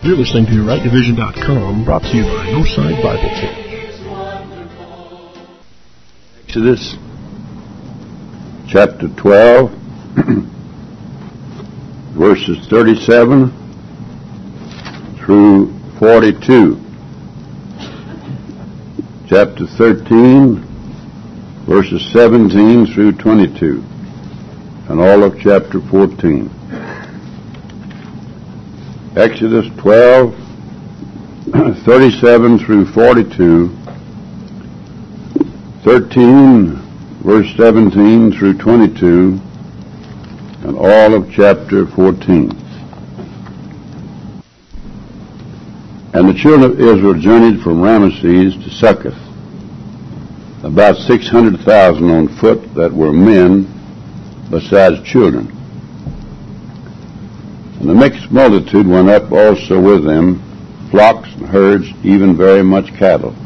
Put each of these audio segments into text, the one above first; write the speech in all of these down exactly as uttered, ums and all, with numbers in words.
You're listening to right division dot com, brought to you by Northside Bible Church. Exodus chapter twelve, verses thirty-seven through forty-two. Chapter thirteen, verses seventeen through twenty-two. And all of chapter fourteen. Exodus twelve, thirty-seven through forty-two, thirteen, verse seventeen through twenty-two, and all of chapter fourteen. And the children of Israel journeyed from Ramesses to Succoth, about six hundred thousand on foot that were men, besides children. And the mixed multitude went up also with them, flocks and herds, even very much cattle.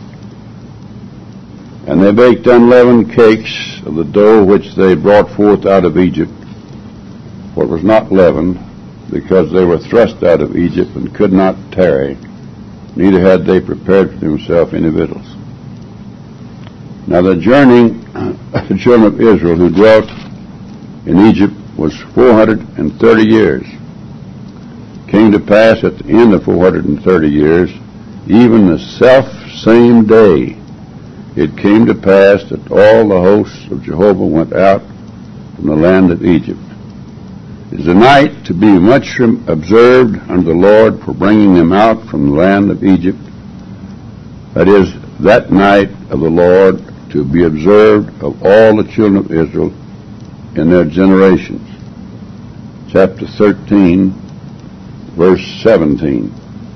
And they baked unleavened cakes of the dough which they brought forth out of Egypt, for it was not leavened, because they were thrust out of Egypt and could not tarry, neither had they prepared for themselves any victuals. Now the journey of the children of Israel who dwelt in Egypt was four hundred and thirty years. Came to pass at the end of four hundred and thirty years, even the self same day, it came to pass that all the hosts of Jehovah went out from the land of Egypt. It is a night to be much observed unto the Lord for bringing them out from the land of Egypt. That is, that night of the Lord to be observed of all the children of Israel in their generations. Chapter thirteen, verse seventeen.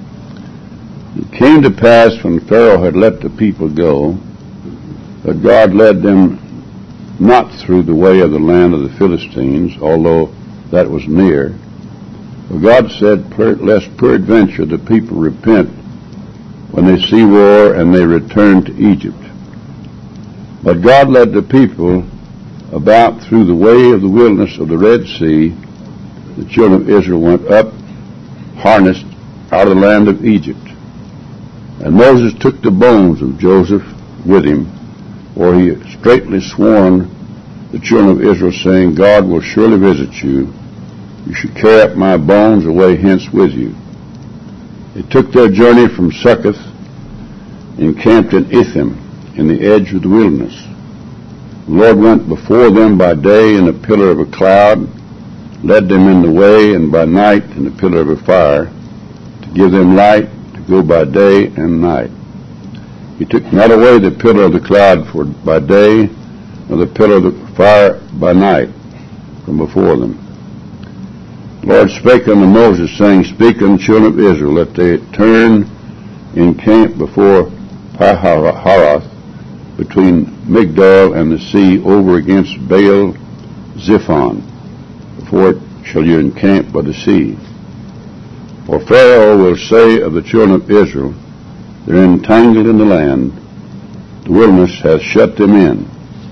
It came to pass when Pharaoh had let the people go, that God led them not through the way of the land of the Philistines, although that was near. For God said, lest peradventure the people repent when they see war and they return to Egypt. But God led the people about through the way of the wilderness of the Red Sea. The children of Israel went up, harnessed, out of the land of Egypt. And Moses took the bones of Joseph with him, for he straitly sworn the children of Israel, saying, God will surely visit you. You should carry up my bones away hence with you. They took their journey from Succoth, encamped in Etham, in the edge of the wilderness. The Lord went before them by day in a pillar of a cloud, led them in the way, and by night in a pillar of a fire, to give them light to go by day and night. He took not away the pillar of the cloud for by day, nor the pillar of the fire by night from before them. The Lord spake unto Moses, saying, Speak unto the children of Israel, that they turn in camp before Pi-hahiroth, between Migdol and the sea, over against Baal Zephon, before it shall you encamp by the sea. For Pharaoh will say of the children of Israel, They're entangled in the land, the wilderness hath shut them in.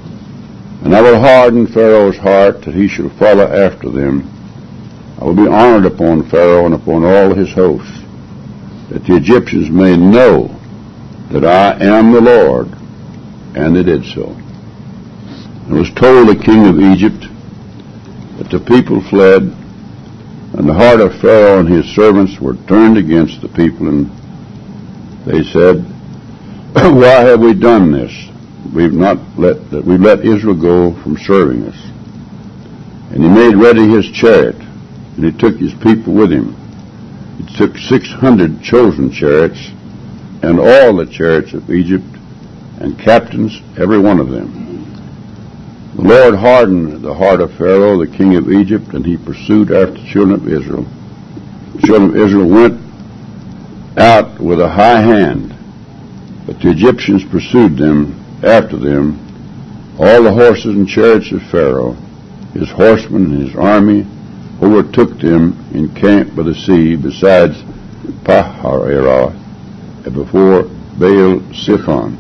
And I will harden Pharaoh's heart, that he shall follow after them. I will be honored upon Pharaoh and upon all his hosts, that the Egyptians may know that I am the Lord. And they did so. And it was told the king of Egypt that the people fled, and the heart of Pharaoh and his servants were turned against the people, and they said, Why have we done this? We've not let that we've let Israel go from serving us. And he made ready his chariot, and he took his people with him. He took six hundred chosen chariots, and all the chariots of Egypt, and captains, every one of them. The Lord hardened the heart of Pharaoh, the king of Egypt, and he pursued after the children of Israel. The children of Israel went out with a high hand, but the Egyptians pursued them after them, all the horses and chariots of Pharaoh, his horsemen and his army, overtook them in camp by the sea, besides Pi-hahiroth, and before Baal Zephon.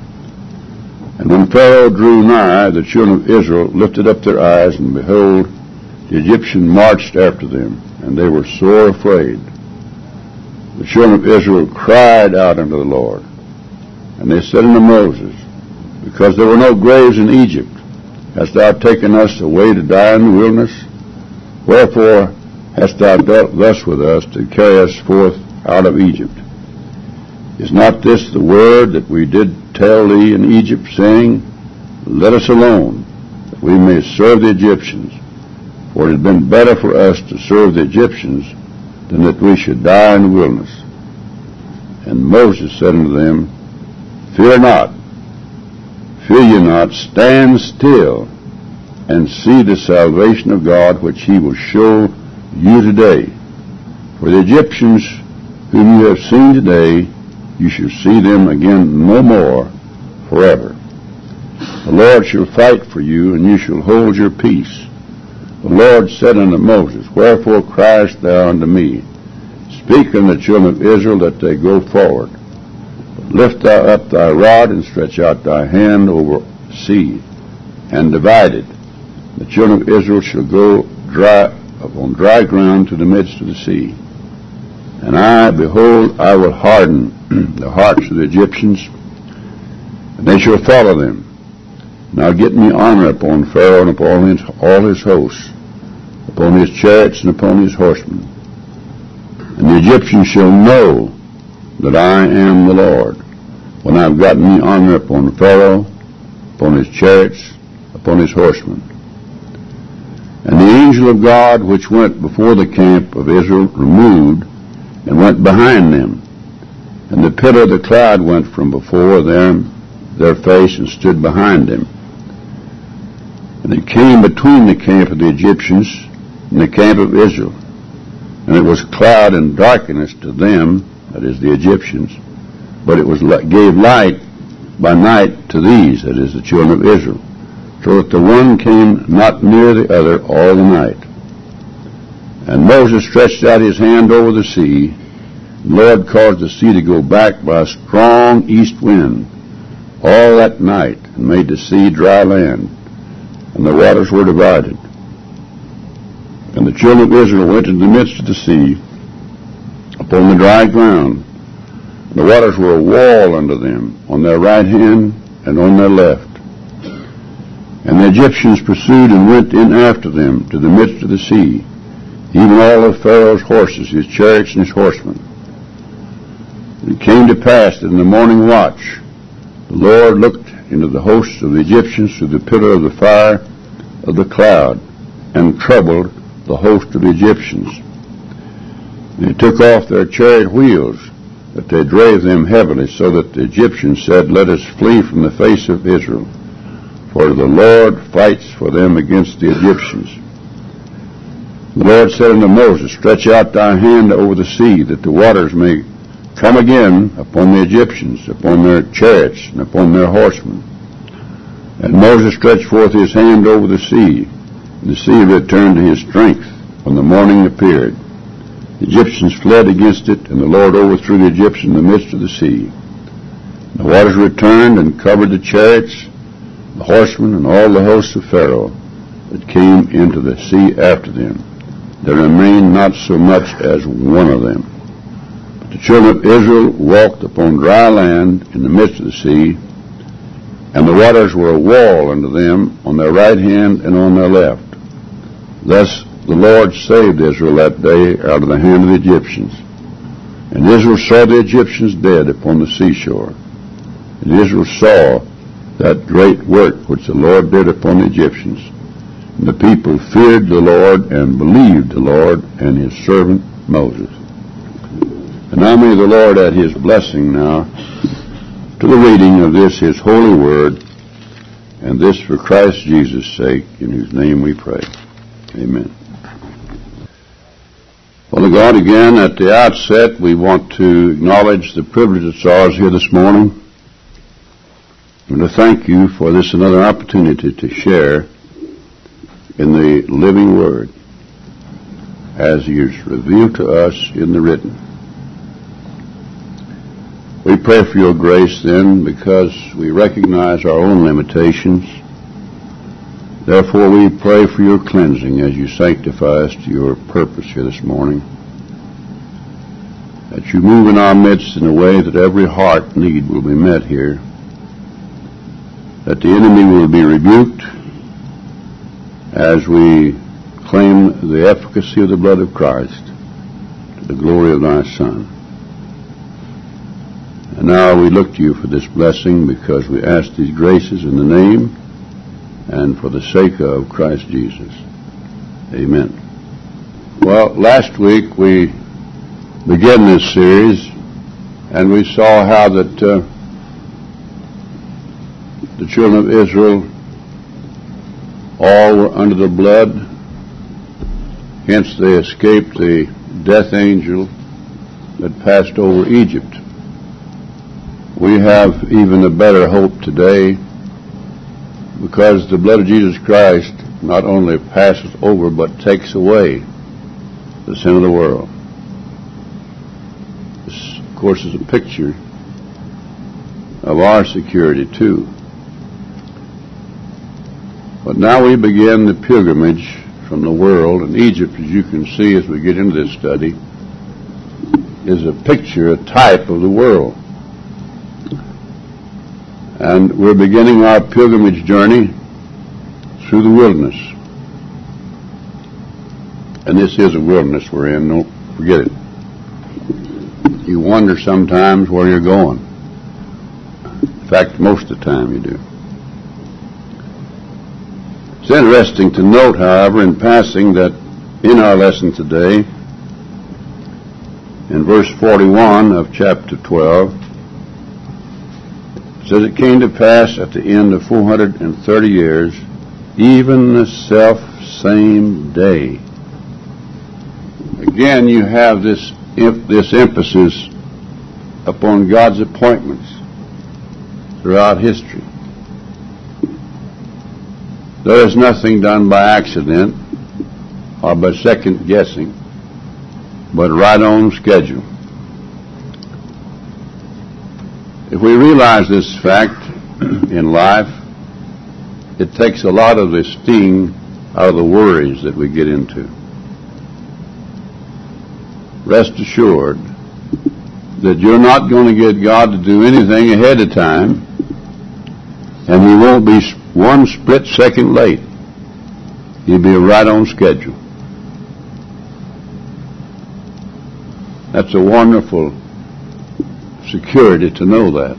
And when Pharaoh drew nigh, the children of Israel lifted up their eyes, and behold, the Egyptians marched after them, and they were sore afraid. the children of Israel cried out unto the Lord. And they said unto Moses, because there were no graves in Egypt, hast thou taken us away to die in the wilderness? Wherefore hast thou dealt thus with us to carry us forth out of Egypt? Is not this the word that we did tell thee in Egypt, saying, let us alone, that we may serve the Egyptians? For it had been better for us to serve the Egyptians than that we should die in the wilderness. And Moses said unto them, fear not, fear ye not, stand still, and see the salvation of God, which he will show you today. For the Egyptians whom you have seen today, you shall see them again no more forever. The Lord shall fight for you, and you shall hold your peace. The Lord said unto Moses, wherefore criest thou unto me? Speak unto the children of Israel that they go forward. But lift thou up thy rod, and stretch out thy hand over the sea, and divide it. The children of Israel shall go dry upon dry ground to the midst of the sea. And I, behold, I will harden the hearts of the Egyptians, and they shall follow them. And I'll get me honor upon Pharaoh and upon his, all his hosts, upon his chariots and upon his horsemen. And the Egyptians shall know that I am the Lord, when I've gotten me honor upon Pharaoh, upon his chariots, upon his horsemen. And the angel of God which went before the camp of Israel removed, and went behind them. And the pillar of the cloud went from before them, their face, and stood behind them. And it came between the camp of the Egyptians and the camp of Israel. And it was cloud and darkness to them, that is the Egyptians, but it was gave light by night to these, that is the children of Israel, so that the one came not near the other all the night. And Moses stretched out his hand over the sea. The Lord caused the sea to go back by a strong east wind all that night, and made the sea dry land, and the waters were divided. And the children of Israel went into the midst of the sea upon the dry ground. The waters were a wall unto them on their right hand and on their left. And the Egyptians pursued and went in after them to the midst of the sea, even all of Pharaoh's horses, his chariots, and his horsemen. And it came to pass that in the morning watch the Lord looked into the hosts of the Egyptians through the pillar of the fire of the cloud, and troubled the host of the Egyptians. And he took off their chariot wheels, that they drave them heavily, so that the Egyptians said, let us flee from the face of Israel, for the Lord fights for them against the Egyptians. The Lord said unto Moses, stretch out thy hand over the sea, that the waters may come again upon the Egyptians, upon their chariots, and upon their horsemen. And Moses stretched forth his hand over the sea, and the sea returned to his strength when the morning appeared. The Egyptians fled against it, and the Lord overthrew the Egyptians in the midst of the sea. The waters returned and covered the chariots, the horsemen, and all the hosts of Pharaoh that came into the sea after them. There remained not so much as one of them. But the children of Israel walked upon dry land in the midst of the sea, and the waters were a wall unto them on their right hand and on their left. Thus the Lord saved Israel that day out of the hand of the Egyptians. And Israel saw the Egyptians dead upon the seashore. And Israel saw that great work which the Lord did upon the Egyptians. And the people feared the Lord and believed the Lord and his servant Moses. And now may the Lord add his blessing now to the reading of this his holy word, and this for Christ Jesus' sake, in whose name we pray. Amen. Father God, again at the outset we want to acknowledge the privilege that's ours here this morning, and to thank you for this another opportunity to share in the living word as he is revealed to us in the written. We pray for your grace then, because we recognize our own limitations. Therefore we pray for your cleansing as you sanctify us to your purpose here this morning. that you move in our midst in a way that every heart need will be met here, that the enemy will be rebuked as we claim the efficacy of the blood of Christ to the glory of thy Son. And now we look to you for this blessing, because we ask these graces in the name and for the sake of Christ Jesus. Amen. Well, last week we began this series, and we saw how that uh, the children of Israel all were under the blood, hence they escaped the death angel that passed over Egypt. We have even a better hope today, because the blood of Jesus Christ not only passes over but takes away the sin of the world. This, of course, is a picture of our security too. But now we begin the pilgrimage from the world, and Egypt, as you can see as we get into this study, is a picture, a type of the world. And we're beginning our pilgrimage journey through the wilderness. And this is a wilderness we're in, don't forget it. You wonder sometimes where you're going. In fact, most of the time you do. It's interesting to note, however, in passing, that in our lesson today, in verse forty-one of chapter twelve, it says, "It came to pass at the end of four hundred thirty years, even the self same day." Again, you have this this emphasis upon God's appointments throughout history. There is nothing done by accident or by second guessing, but right on schedule. If we realize this fact in life, it takes a lot of the sting out of the worries that we get into. Rest assured that you're not going to get God to do anything ahead of time, and He won't be one split second late. He'll be right on schedule. That's a wonderful security to know that.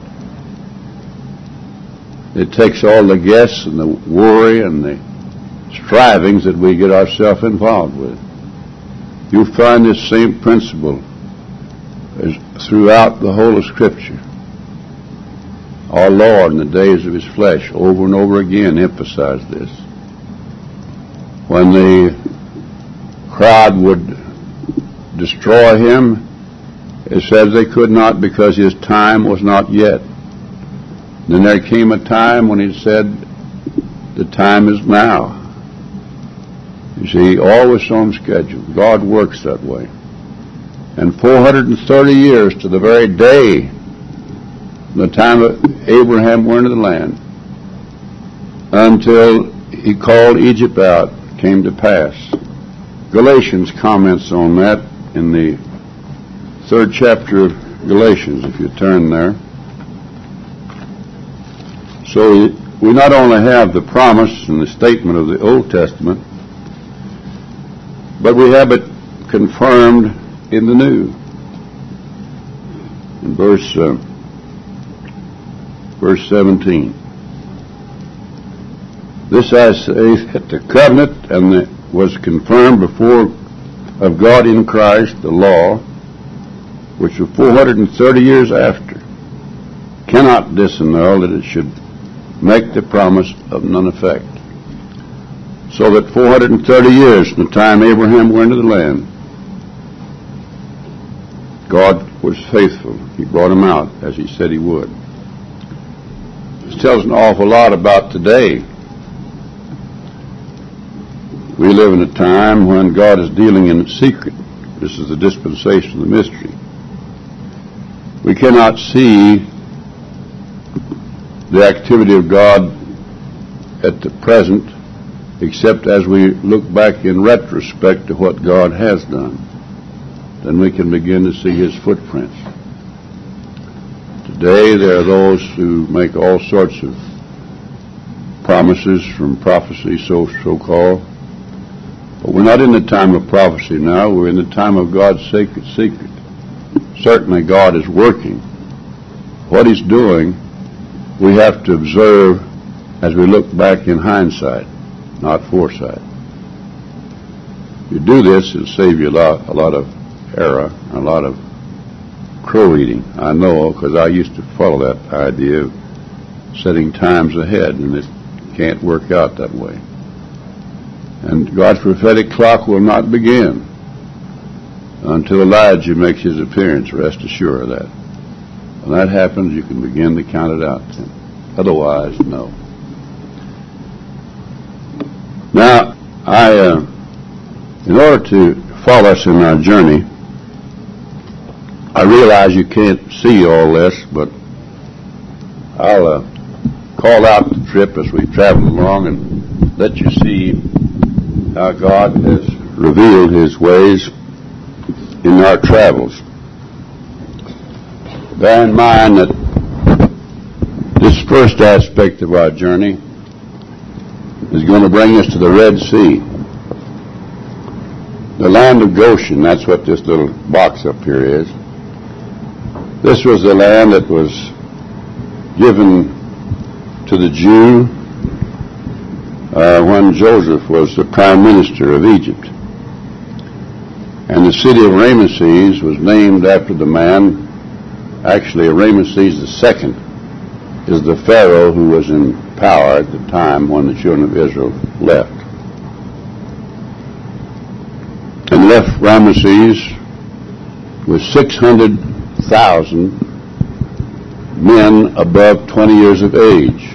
It takes all the guess and the worry and the strivings that we get ourselves involved with. You'll find this same principle as throughout the whole of Scripture. Our Lord in the days of His flesh over and over again emphasized this. When the crowd would destroy Him, it says they could not because His time was not yet. Then there came a time when He said, the time is now. You see, always on schedule. God works that way. And four hundred thirty years to the very day, the time that Abraham went into the land, until He called Egypt out, came to pass. Galatians comments on that in the third chapter of Galatians, if you turn there. So we not only have the promise and the statement of the Old Testament, but we have it confirmed in the New. In verse uh, verse seventeen. This I say, that the covenant and the, was confirmed before of God in Christ, the law, which was four hundred thirty years after, cannot disannul that it should make the promise of none effect. So that four hundred thirty years from the time Abraham went into the land, God was faithful. He brought him out as He said He would. This tells an awful lot about today. We live in a time when God is dealing in secret. This is the dispensation of the mystery. We cannot see the activity of God at the present except as we look back in retrospect to what God has done. then we can begin to see his footprints. Today there are those who make all sorts of promises from prophecy, so so-called. But we're not in the time of prophecy now. We're in the time of God's sacred secret. Certainly God is working. What he's doing, we have to observe as we look back in hindsight, not foresight. If you do this, it'll save you a lot, a lot of error, a lot of crow eating. I know, because I used to follow that idea of setting times ahead, and it can't work out that way. And God's prophetic clock will not begin until Elijah makes his appearance. Rest assured of that. When that happens, you can begin to count it out then. Otherwise, no. Now, I, uh, in order to follow us in our journey, I realize you can't see all this, but I'll uh, call out the trip as we travel along and let you see how God has revealed his ways in our travels. Bear in mind that this first aspect of our journey is going to bring us to the Red Sea. The land of Goshen, that's what this little box up here is. This was the land that was given to the Jew uh, when Joseph was the prime minister of Egypt. And the city of Ramesses was named after the man. Actually, Ramesses the second is the Pharaoh who was in power at the time when the children of Israel left. And left Ramesses with six hundred thousand men above twenty years of age,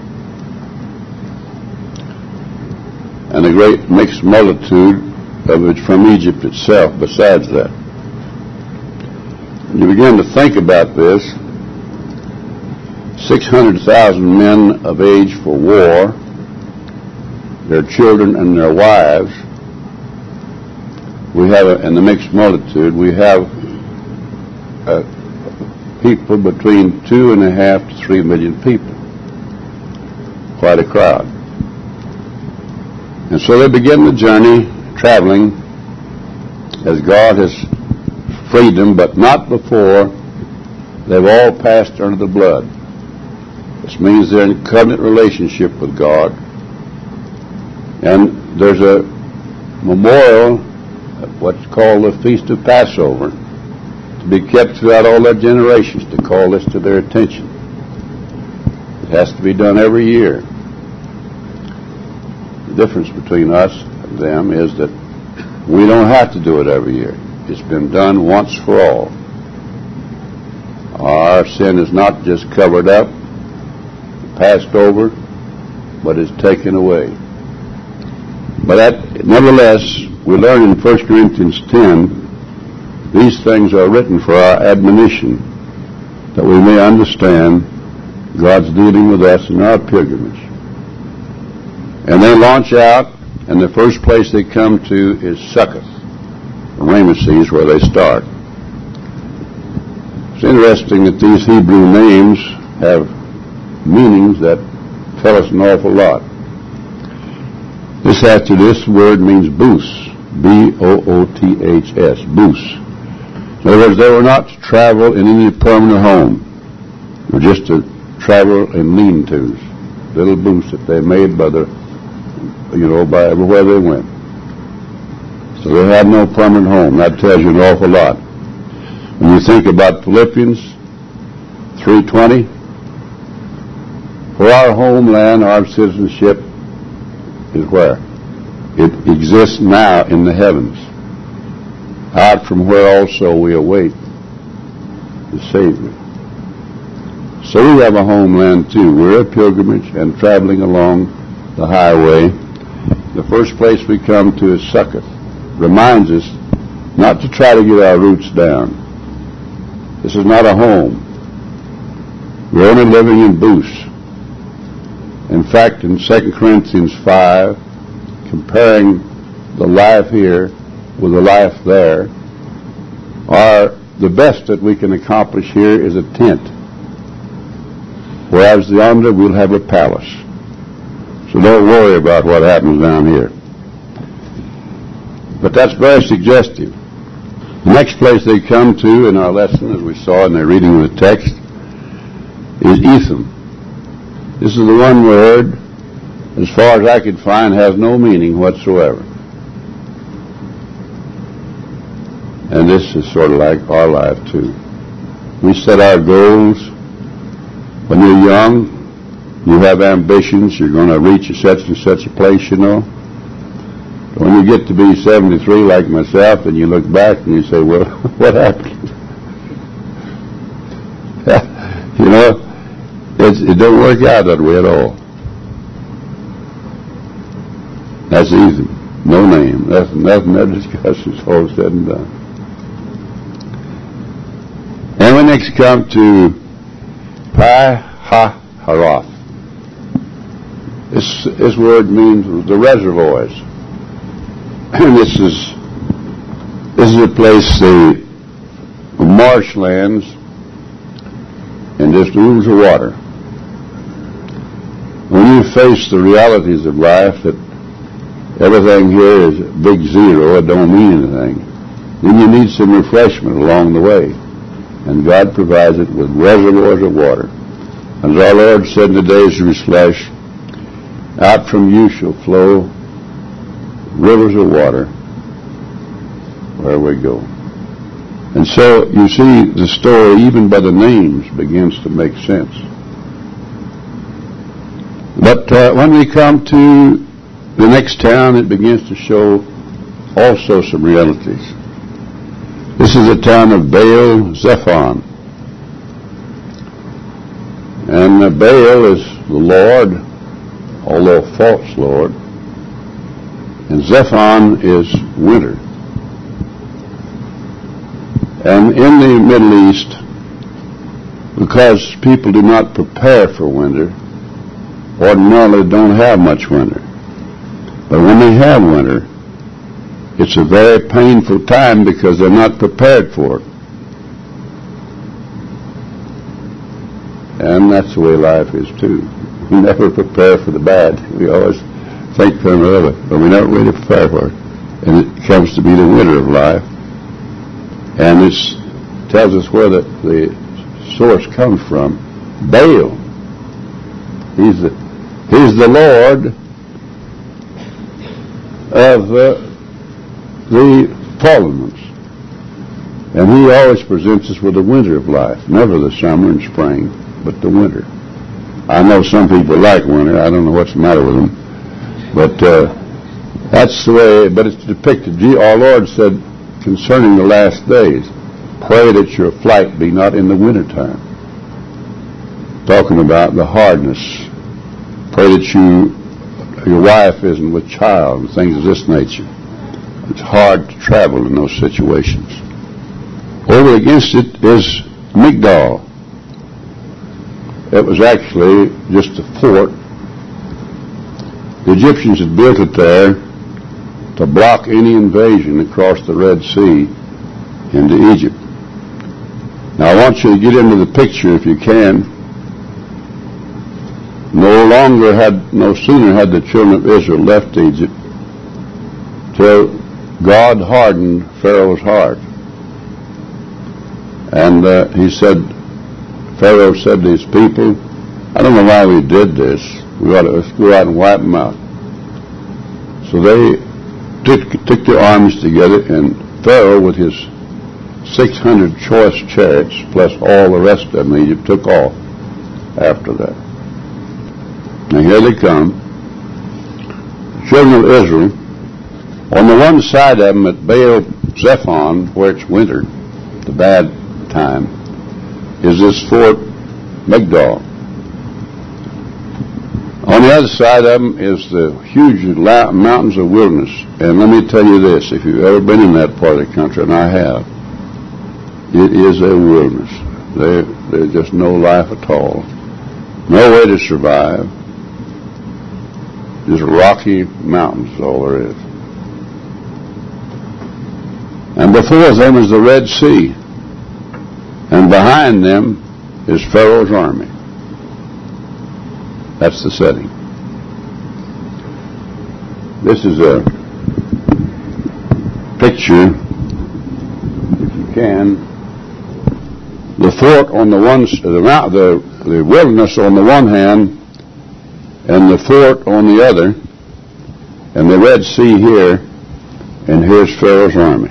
and a great mixed multitude of it from Egypt itself besides that. When you begin to think about this, six hundred thousand men of age for war, their children and their wives. We have, a, in the mixed multitude, we have uh, people between two and a half to three million people. Quite a crowd. And so they begin the journey, traveling as God has freed them, but not before they've all passed under the blood. This means they're in covenant relationship with God. And there's a memorial, what's called the Feast of Passover, to be kept throughout all their generations, to call this to their attention. It has to be done every year. The difference between us and them is that we don't have to do it every year. It's been done once for all. Our sin is not just covered up, passed over, but is taken away. But that, nevertheless, we learn in First Corinthians ten, these things are written for our admonition, that we may understand God's dealing with us in our pilgrimage. And they launch out, and the first place they come to is Succoth, Ramesses, where they start. It's interesting that these Hebrew names have meanings that tell us an awful lot. This after this word means boos, B O O T H S, boos. In other words, they were not to travel in any permanent home. They were just to travel in lean-tos, little booths that they made by the, you know, by everywhere they went. So they had no permanent home. That tells you an awful lot. When you think about Philippians three twenty, for our homeland, our citizenship is where? It exists now in the heavens, out from where also we await the Savior. So we have a homeland too. We're a pilgrimage and traveling along the highway. The first place we come to is Succoth. Reminds us not to try to get our roots down. This is not a home. We're only living in booths. In fact, in Second Corinthians five, comparing the life here with the life there, Our, the best that we can accomplish here is a tent, whereas yonder we'll have a palace. So don't worry about what happens down here. But that's very suggestive. The next place they come to in our lesson, as we saw in the reading of the text, is Etham. This is the one word, as far as I could find, has no meaning whatsoever. And this is sort of like our life, too. We set our goals. When you're young, you have ambitions. You're going to reach such and such a place, you know. When you get to be seventy-three like myself, and you look back and you say, well, what happened? You know, it's, it don't work out that way at all. That's easy. No name. That's nothing to discuss. It's all said and done. And we next come to Pi-ha-Haroth. This, this word means the reservoirs. And this is this is a place, the marshlands, and just oozes of water. When you face the realities of life, that everything here is big zero, it don't mean anything, then you need some refreshment along the way. And God provides it with reservoirs of water. As our Lord said in the days of His flesh, out from you shall flow rivers of water where we go. And so you see the story, even by the names, begins to make sense. But uh, when we come to the next town, it begins to show also some realities. This is the town of Baal Zephon. And uh, Baal is the Lord, although a false Lord. And Zephon is winter. And in the Middle East, because people do not prepare for winter, ordinarily don't have much winter. But when they have winter, it's a very painful time because they're not prepared for it. And that's the way life is too. We never prepare for the bad. We always think for another, but we never really prepare for it. And it comes to be the winter of life. And it tells us where the, the source comes from. Baal. He's the, he's the Lord of uh, the parliaments. And he always presents us with the winter of life, never the summer and spring, but the winter. I know some people like winter. I don't know what's the matter with them. But uh, that's the way, but it's depicted. Our Lord said concerning the last days, pray that your flight be not in the wintertime. Talking about the hardness. Pray that you, your wife isn't with child and things of this nature. It's hard to travel in those situations. Over against it is Migdal. It was actually just a fort. The Egyptians had built it there to block any invasion across the Red Sea into Egypt. Now I want you to get into the picture if you can. No longer had, no sooner had the children of Israel left Egypt till God hardened Pharaoh's heart. And uh, he said, Pharaoh said to his people, I don't know why we did this. We ought to let's go out and wipe them out. So they took, took their armies together, and Pharaoh, with his six hundred choice chariots, plus all the rest of them in Egypt, took off after that. Now here they come. The children of Israel, on the one side of them at Baal Zephon, where it's winter, the bad time, is this fort Migdal. On the other side of them is the huge mountains of wilderness. And let me tell you this, if you've ever been in that part of the country, and I have, it is a wilderness. There, there's just no life at all. No way to survive. Just rocky mountains is all there is. And before them is the Red Sea. And behind them is Pharaoh's army. That's the setting. This is a picture, if you can. The fort on the one, the, the, the wilderness on the one hand, and the fort on the other, and the Red Sea here, and here's Pharaoh's army.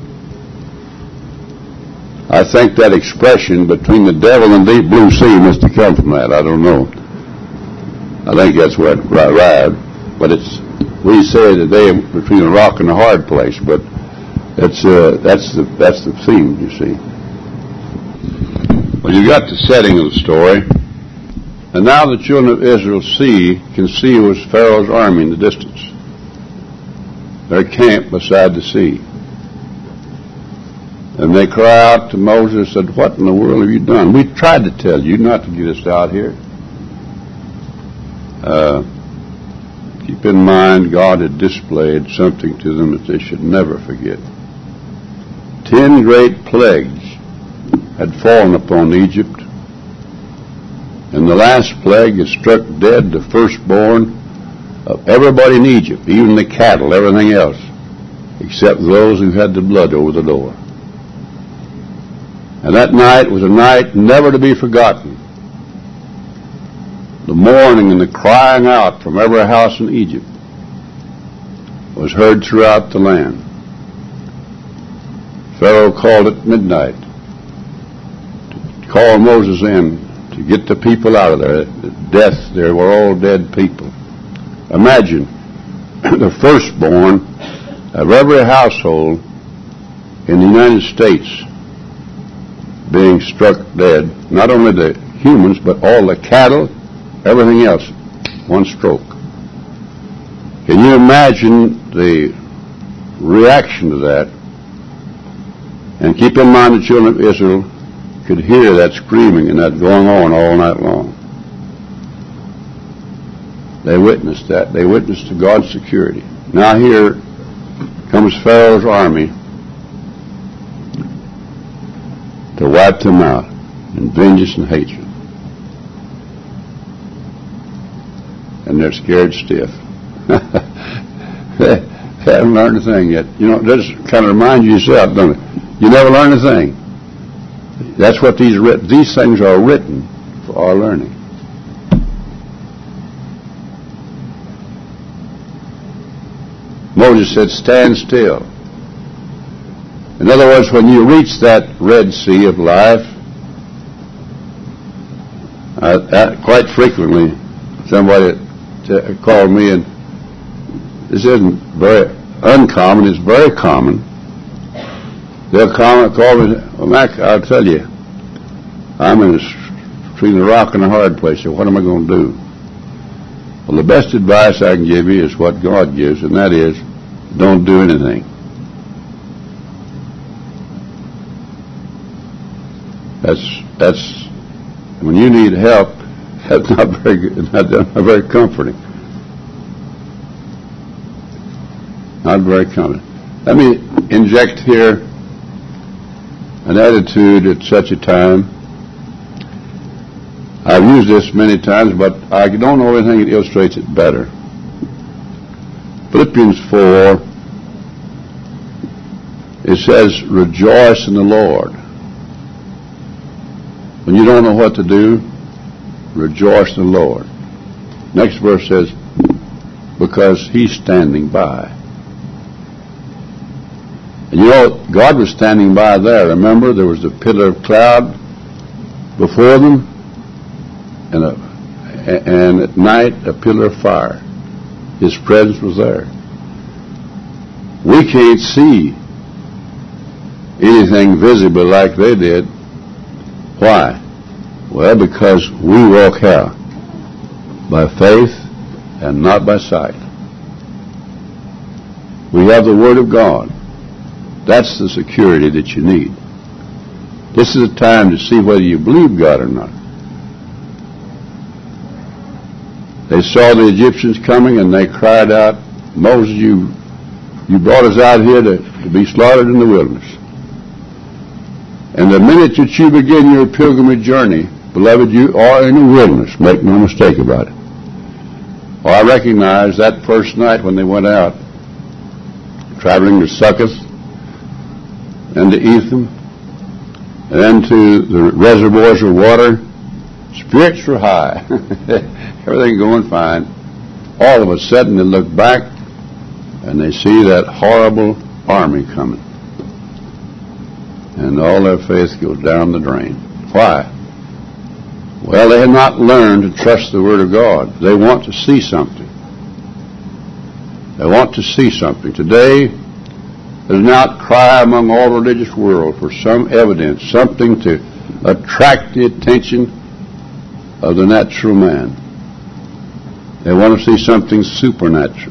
I think that expression between the devil and deep blue sea must have come from that. I don't know. I think that's where it arrived. But it's, we say today between a rock and a hard place, but that's, uh, that's, the, that's the theme, you see. Well, you got the setting of the story. And now the children of Israel see, can see was Pharaoh's army in the distance. They're camped beside the sea. And they cry out to Moses and said, what in the world have you done? We tried to tell you not to get us out here. Uh, keep in mind, God had displayed something to them that they should never forget. Ten great plagues had fallen upon Egypt. And the last plague had struck dead the firstborn of everybody in Egypt, even the cattle, everything else, except those who had the blood over the door. And that night was a night never to be forgotten. The mourning and the crying out from every house in Egypt was heard throughout the land. Pharaoh called at midnight to call Moses in to get the people out of there. Death, they were all dead people. Imagine the firstborn of every household in the United States being struck dead. Not only the humans, but all the cattle, everything else, one stroke. Can you imagine the reaction to that? And keep in mind the children of Israel could hear that screaming and that going on all night long. They witnessed that. They witnessed to God's security. Now here comes Pharaoh's army to wipe them out in vengeance and hatred. And they're scared stiff. They haven't learned a thing yet. You know, it does kind of remind you yourself, don't it? You never learn a thing. That's what these writ- these things are written for our learning. Moses said, stand still. In other words, when you reach that Red Sea of life, uh, uh, quite frequently somebody t- called me, and this isn't very uncommon, it's very common. They'll call, call me, well, Mac, I'll tell you, I'm in a, between a rock and a hard place, so what am I going to do? Well, the best advice I can give you is what God gives, and that is, don't do anything. That's, that's, when you need help, that's not very good, not, not very comforting. Not very comforting. Let me inject here an attitude at such a time. I've used this many times, but I don't know anything that illustrates it better. Philippians four, it says, rejoice in the Lord. When you don't know what to do, rejoice in the Lord. Next verse says, because He's standing by. And you know, God was standing by there. Remember, there was a pillar of cloud before them, and, a, and at night a pillar of fire. His presence was there. We can't see anything visible like they did. Why? Well, because we walk how? By faith and not by sight. We have the Word of God. That's the security that you need. This is a time to see whether you believe God or not. They saw the Egyptians coming and they cried out, Moses, you You brought us out here to, to be slaughtered in the wilderness. And the minute that you begin your pilgrimage journey, beloved, you are in the wilderness. Make no mistake about it. Well, I recognize that first night when they went out, traveling to Succoth and to Etham, and then to the reservoirs of water. Spirits were high. Everything going fine. All of a sudden they look back and they see that horrible army coming. And all their faith goes down the drain. Why? Well, they have not learned to trust the Word of God. They want to see something. They want to see something. Today, there's an outcry among all the religious world for some evidence, something to attract the attention of the natural man. They want to see something supernatural.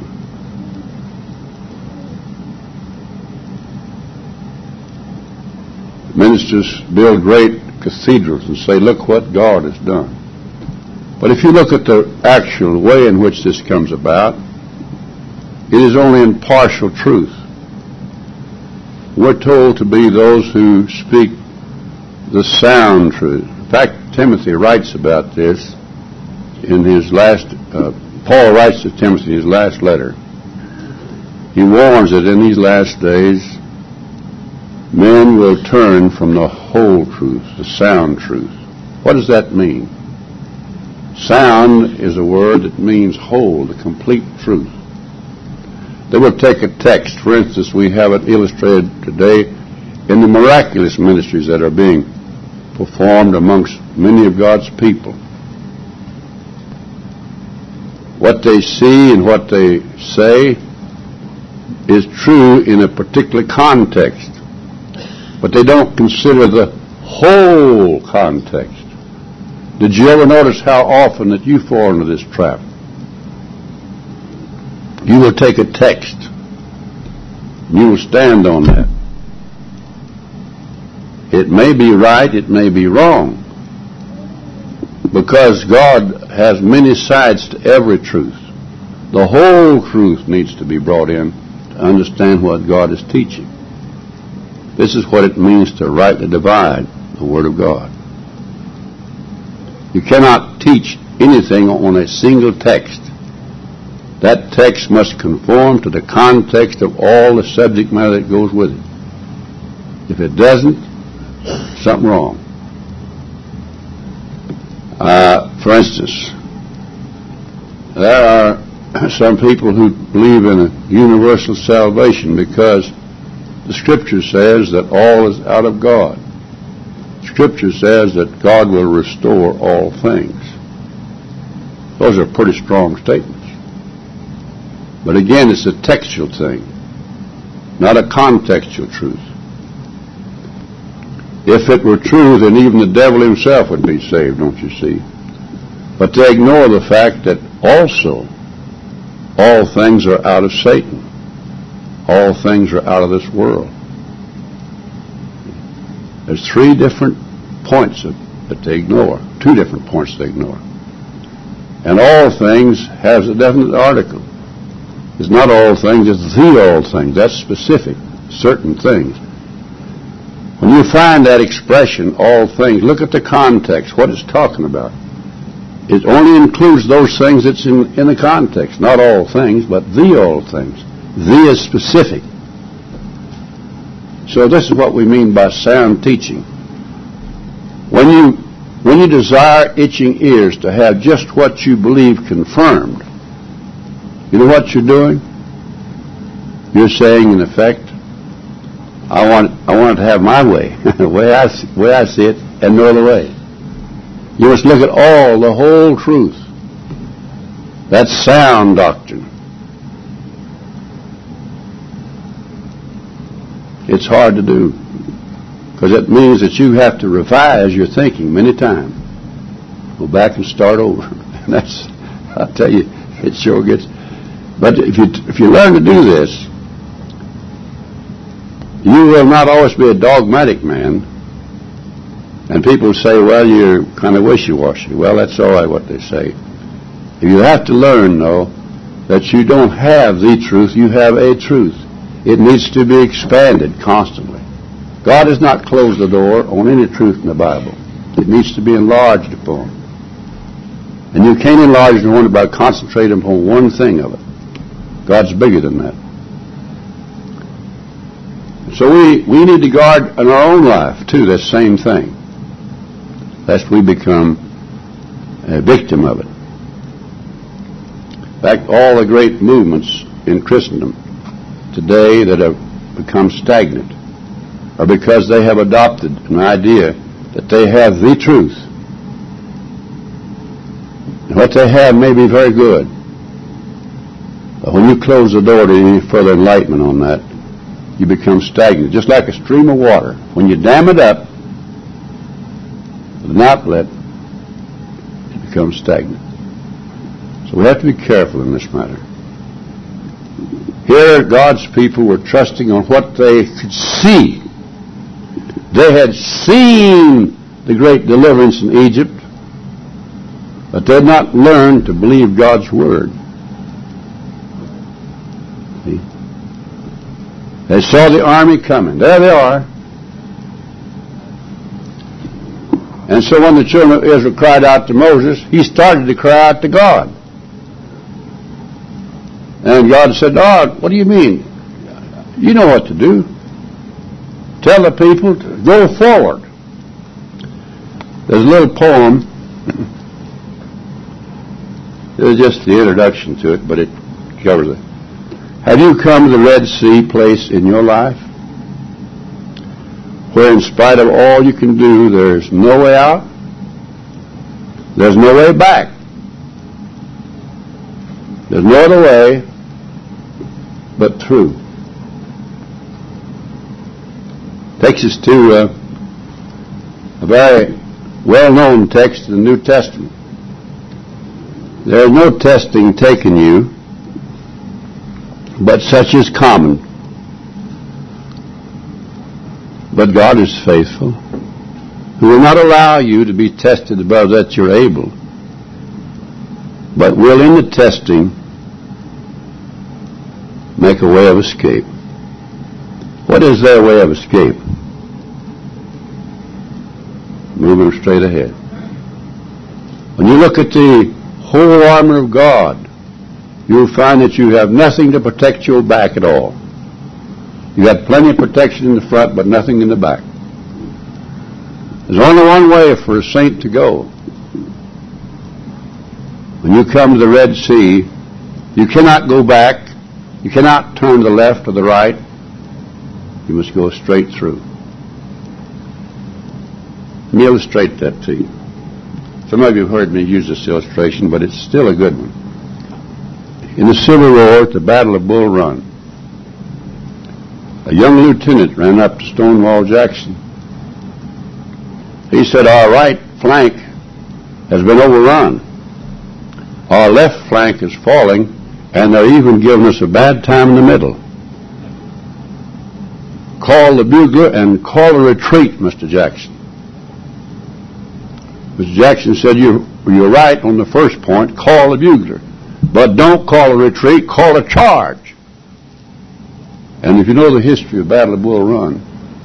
Ministers build great cathedrals and say, look what God has done. But if you look at the actual way in which this comes about, it is only in partial truth. We're told to be those who speak the sound truth. In fact, Timothy writes about this in his last, uh, Paul writes to Timothy in his last letter. He warns that in these last days, men will turn from the whole truth, the sound truth. What does that mean? Sound is a word that means whole, the complete truth. They will take a text. For instance, we have it illustrated today in the miraculous ministries that are being performed amongst many of God's people. What they see and what they say is true in a particular context, but they don't consider the whole context. Did you ever notice how often that you fall into this trap? You will take a text. You will stand on that. It may be right, it may be wrong, because God has many sides to every truth. The whole truth needs to be brought in to understand what God is teaching. This is what it means to rightly divide the Word of God. You cannot teach anything on a single text. That text must conform to the context of all the subject matter that goes with it. If it doesn't, something wrong. Uh, for instance, there are some people who believe in a universal salvation because the Scripture says that all is out of God. Scripture says that God will restore all things. Those are pretty strong statements. But again, it's a textual thing, not a contextual truth. If it were true, then even the devil himself would be saved, don't you see? But they ignore the fact that also all things are out of Satan. All things are out of this world. There's three different points that, that they ignore, two different points they ignore. And all things has a definite article. It's not all things, it's the all things. That's specific, certain things. When you find that expression, all things, look at the context, what it's talking about. It only includes those things that's in, in the context, not all things, but the all things. The is specific. So this is what we mean by sound teaching. When you, when you desire itching ears to have just what you believe confirmed, you know what you're doing? You're saying, in effect, I want, I want it to have my way, the way I, way I see it, and no other way. You must look at all, the whole truth. That's sound doctrine. It's hard to do, because it means that you have to revise your thinking many times. Go back and start over. And that's, I'll tell you, it sure gets... But if you if you learn to do this, you will not always be a dogmatic man. And people say, well, you're kind of wishy-washy. Well, that's all right what they say. You have to learn, though, that you don't have the truth, you have a truth. It needs to be expanded constantly. God has not closed the door on any truth in the Bible. It needs to be enlarged upon. And you can't enlarge the one by concentrating upon one thing of it. God's bigger than that. So we, we need to guard in our own life, too, that same thing, lest we become a victim of it. In fact, all the great movements in Christendom today that have become stagnant are because they have adopted an idea that they have the truth. And what they have may be very good. But when you close the door to any further enlightenment on that, you become stagnant. Just like a stream of water. When you dam it up with an outlet, it becomes stagnant. So we have to be careful in this matter. Here, God's people were trusting on what they could see. They had seen the great deliverance in Egypt, but they had not learned to believe God's Word. See? They saw the army coming. There they are. And so when the children of Israel cried out to Moses, he started to cry out to God. And God said, "Oh, what do you mean? You know what to do. Tell the people to go forward." There's a little poem. It was just the introduction to it, but it covers it. Have you come to the Red Sea place in your life where in spite of all you can do, there's no way out? There's no way back. There's no other way but through. Takes us to uh, a very well-known text in the New Testament. There is no testing taken you, but such is common. But God is faithful, who will not allow you to be tested above that you're able, but will in the testing make a way of escape. What is their way of escape? Moving straight ahead. When you look at the whole armor of God, you'll find that you have nothing to protect your back at all. You got plenty of protection in the front, but nothing in the back. There's only one way for a saint to go. When you come to the Red Sea, you cannot go back. You cannot turn to the left or the right. You must go straight through. Let me illustrate that to you. Some of you have heard me use this illustration, but it's still a good one. In the Civil War at the Battle of Bull Run, a young lieutenant ran up to Stonewall Jackson. He said, "Our right flank has been overrun. Our left flank is falling, and they're even giving us a bad time in the middle. Call the bugler and call a retreat, Mister Jackson." Mister Jackson said, you, you're right on the first point, call the bugler. But don't call a retreat, call a charge. And if you know the history of the Battle of Bull Run,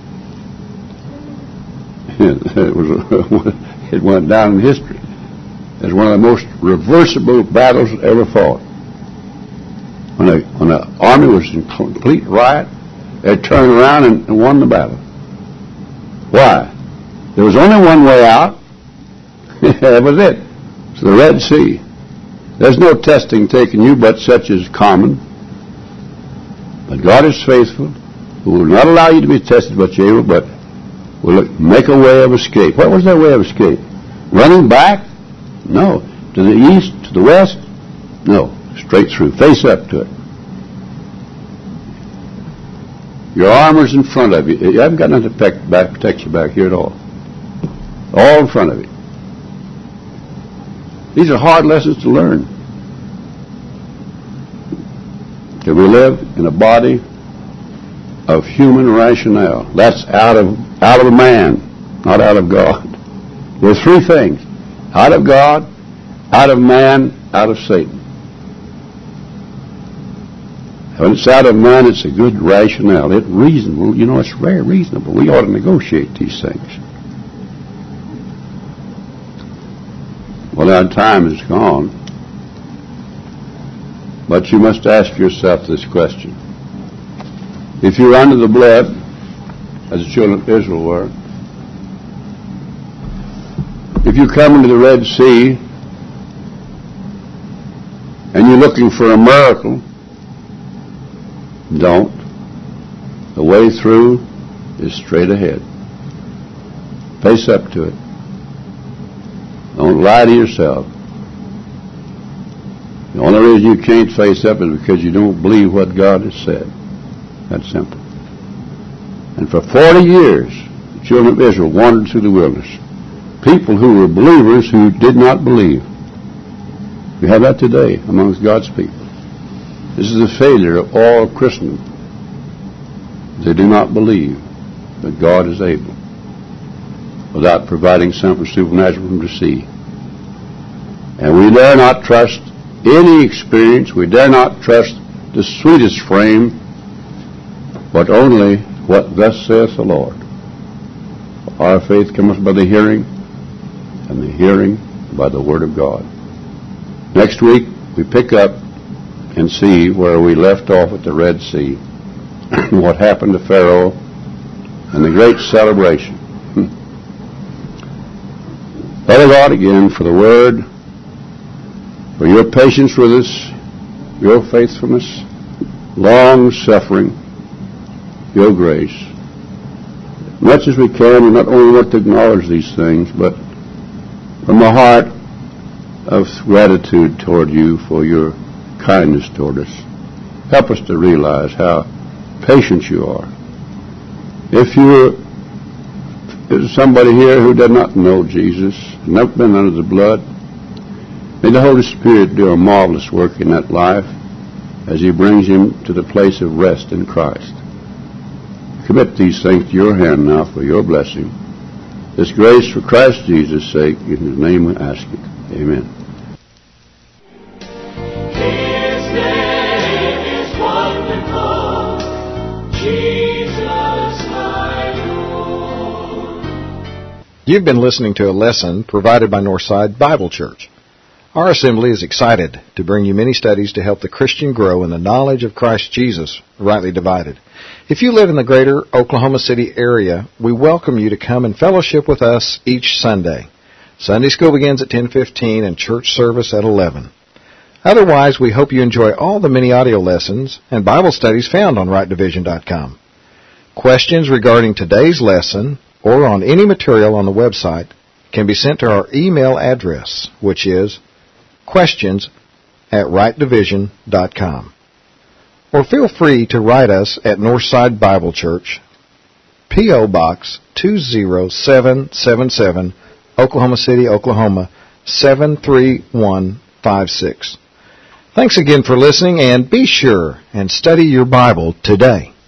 it, was, it went down in history as one of the most reversible battles ever fought. When the when the army was in complete riot, they turned around and, and won the battle. Why? There was only one way out. That was it. It's the Red Sea. There's no testing taken you, but such is common. But God is faithful, who will not allow you to be tested but you're able, but will make a way of escape. What was that way of escape? Running back? No. To the east? To the west? No. Straight through. Face up to it. Your armor's in front of you. You haven't got nothing to protect, back, protect you back here at all. All in front of you. These are hard lessons to learn. That we live in a body of human rationale. That's out of out of a man, not out of God. There are three things. Out of God, out of man, out of Satan. When it's out of mind, it's a good rationale. It's reasonable. You know, it's very reasonable. We ought to negotiate these things. Well, our time is gone. But you must ask yourself this question. If you're under the blood, as the children of Israel were, if you come into the Red Sea and you're looking for a miracle, don't. The way through is straight ahead. Face up to it. Don't lie to yourself. The only reason you can't face up is because you don't believe what God has said. That's simple. And for forty years, the children of Israel wandered through the wilderness. People who were believers who did not believe. We have that today amongst God's people. This is the failure of all Christendom. They do not believe that God is able without providing something supernatural from the sea. And we dare not trust any experience. We dare not trust the sweetest frame, but only what thus saith the Lord. Our faith cometh by the hearing, and the hearing by the Word of God. Next week, we pick up and see where we left off at the Red Sea, what happened to Pharaoh, and the great celebration. Father God, again, for the Word, for your patience with us, your faithfulness, long-suffering, your grace. Much as we can, we not only want to acknowledge these things, but from a heart of gratitude toward you for your kindness toward us. Help us to realize how patient you are. If you're there's somebody here who does not know Jesus, never been under the blood, may the Holy Spirit do a marvelous work in that life as He brings him to the place of rest in Christ. Commit these things to your hand now for your blessing. This grace for Christ Jesus' sake, in His name we ask it. Amen. You've been listening to a lesson provided by Northside Bible Church. Our assembly is excited to bring you many studies to help the Christian grow in the knowledge of Christ Jesus, rightly divided. If you live in the greater Oklahoma City area, we welcome you to come and fellowship with us each Sunday. Sunday school begins at ten fifteen and church service at eleven. Otherwise, we hope you enjoy all the many audio lessons and Bible studies found on right division dot com. Questions regarding today's lesson or on any material on the website can be sent to our email address, which is questions at right division dot com. Or feel free to write us at Northside Bible Church, P O. Box two zero seven seven seven, Oklahoma City, Oklahoma seven three one five six. Thanks again for listening, and be sure and study your Bible today.